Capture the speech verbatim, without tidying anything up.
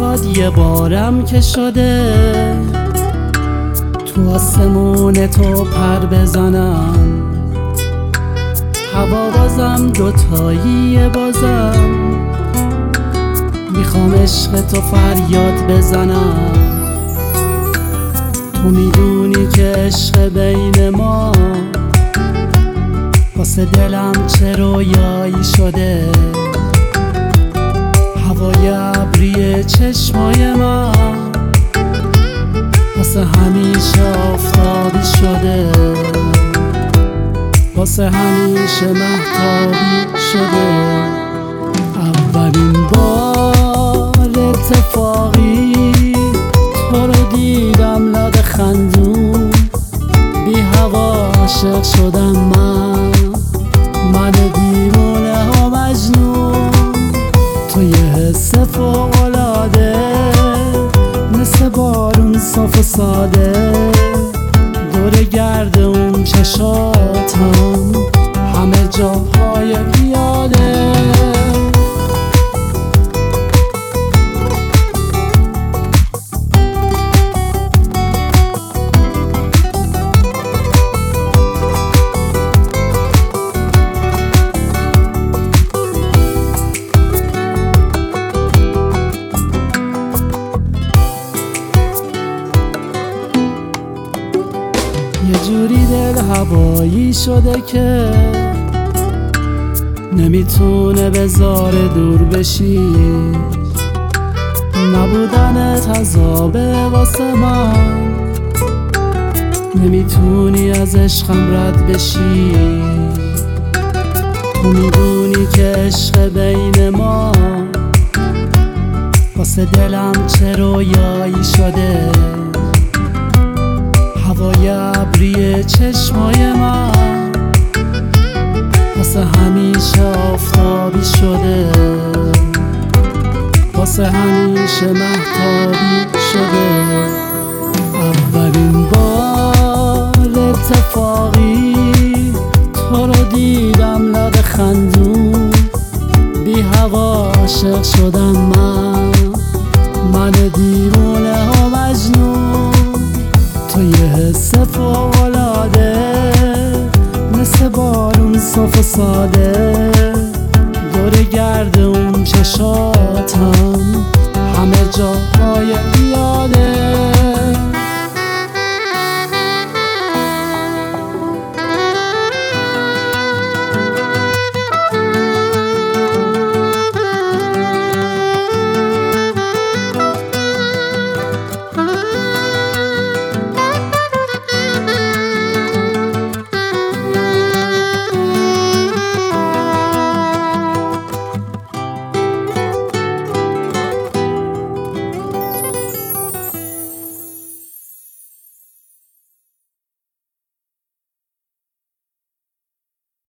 میخواد یه بارم که شده تو آسمون تو پر بزنم، هوا بازم دوتاییه بازم، میخوام عشق تو فریاد بزنم. تو میدونی که عشق بین ما واسه دلم چه رویایی شده، هوای ابری چشمای من واسه همیشه آفتابی شده، واسه همیشه مهتابی شده. اولین بار اتفاقی تو رو دیدم لب خندون، بی هوا عاشق شدم من، من دیوونه و مجنون. تو یه حس فوق‌العاده مثل بارون صاف و ساده، دور گرد اون چشاتم همه جاهای پیاده. یه جوری دل هوایی شده که نمیتونه بذاره دور بشی، نبودنت عذابه واسه من، نمیتونی از عشقم رد بشی. تو میدونی که عشق بین ما واسه دلم چه رویایی شده، هوای ابری چشمای من واسه همیشه آفتابی شده، واسه همیشه مهتابی شده. اولین بار اتفاقی تو رو دیدم لب خندون، بی هوا عاشق شدم من، من دیوونه و مجنون. تو یه حس فوق‌العاده مثل بارون صاف و ساده،